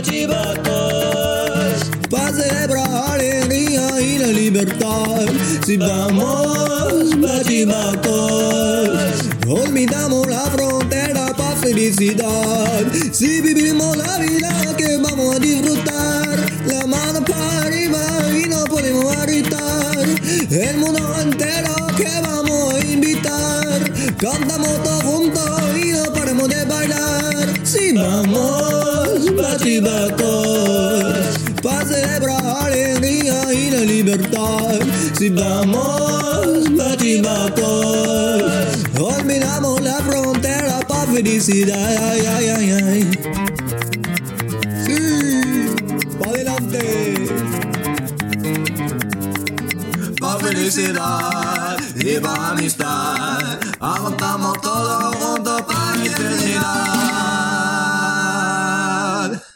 bachivacos, para celebrar alegría y la libertad. Si vamos bachivacos, olvidamos la frontera para felicidad. Si vivimos la vida que vamos a disfrutar, la mano para arriba y no podemos gritar. El mundo entero que vamos a invitar, cantamos todos juntos y no paremos de bailar. Si vamos bachivacos, para celebrar alegría y la libertad. Si vamos bachivacos, olvidamos la frontera para felicidad. Ay, ay, ay, ay. Sí, para adelante. Pa' felicidad y pa' amistad, aguantamos todo juntos pa' mi felicidad.